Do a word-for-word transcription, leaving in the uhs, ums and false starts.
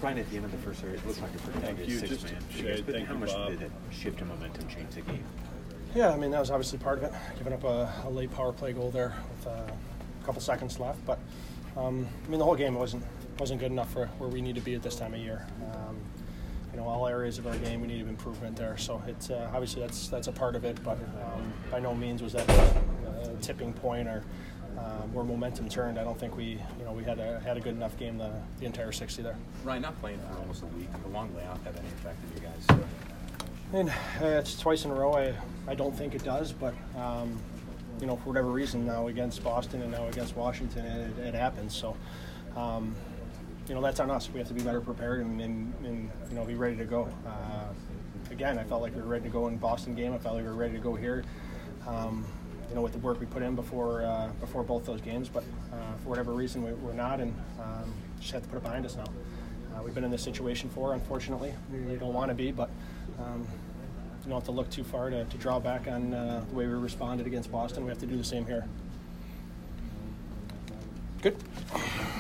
Brian, at the end of the first period, it looked like a pretty Thank obvious you. six Just man. Shay, But thank how you, much Bob. did that shift in momentum change the game? Yeah, I mean, that was obviously part of it, giving up a, a late power play goal there with uh, a couple seconds left. But, um, I mean, the whole game wasn't wasn't good enough for where we need to be at this time of year. Um, you know, all areas of our game, we needed improvement there. So it's uh, obviously that's that's a part of it, but um, by no means was that a tipping point or um, where momentum turned. I don't think we, you know, we had a had a good enough game the, the entire sixty there. Ryan, not playing for almost a week, the long layoff have any effect on you guys? I mean, uh, it's twice in a row. I, I don't think it does, but um, you know, for whatever reason, now against Boston and now against Washington, it, it happens. So, um, you know, that's on us. We have to be better prepared and, and, and you know, be ready to go. Uh, again, I felt like we were ready to go in the Boston game. I felt like we were ready to go here. Um, you know, with the work we put in before uh, before both those games, but uh, for whatever reason, we, we're not, and um, just have to put it behind us now. Uh, we've been in this situation before, unfortunately. We don't want to be, but um, you don't have to look too far to, to draw back on uh, the way we responded against Boston. We have to do the same here. Good.